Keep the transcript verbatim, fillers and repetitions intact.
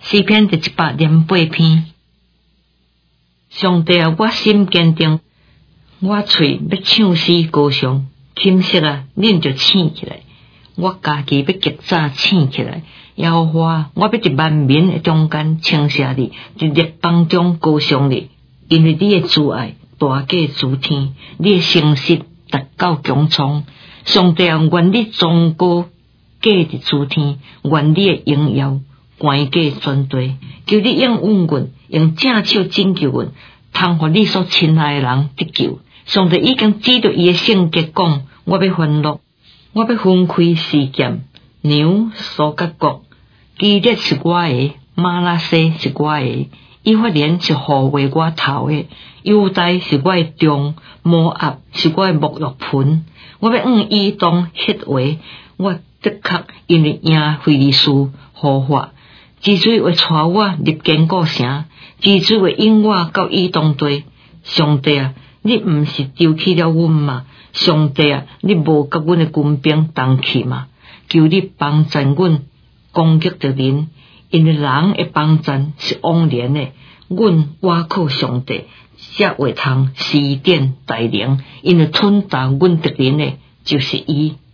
诗篇第一百零八篇。上帝啊，我心坚定，我喙要唱诗歌颂，琴瑟啊，恁就醒起来，我家己要极早醒起来。耶和华，我要伫万民的中间称谢你，伫列邦中歌颂你，因为你的慈爱大过诸天，你的诚实达到穹苍。上帝啊，愿你崇高过伫诸天，愿你的荣耀关过全地，求你应允阮，用正手拯救阮，通互你所亲爱的人得救。上帝已经指着伊的圣洁讲，我要欢乐，我要分开示剑，牛苏甲国，基列是我的，马拉西是我的，以法莲是护卫我头的，犹大是我的中，摩押是我的沐浴盆。我要往以东迄话，我的确因为赢非利士护法。之水会带我入坚固城，之水会引我到以东地。上帝啊，你毋是丢弃了阮吗？上帝啊，你无甲阮的军兵同去吗？求你帮助阮攻击着人，因为人的帮助是枉然的。阮倚靠上帝，才会通施展大能，因为吞达阮敌人的就是伊。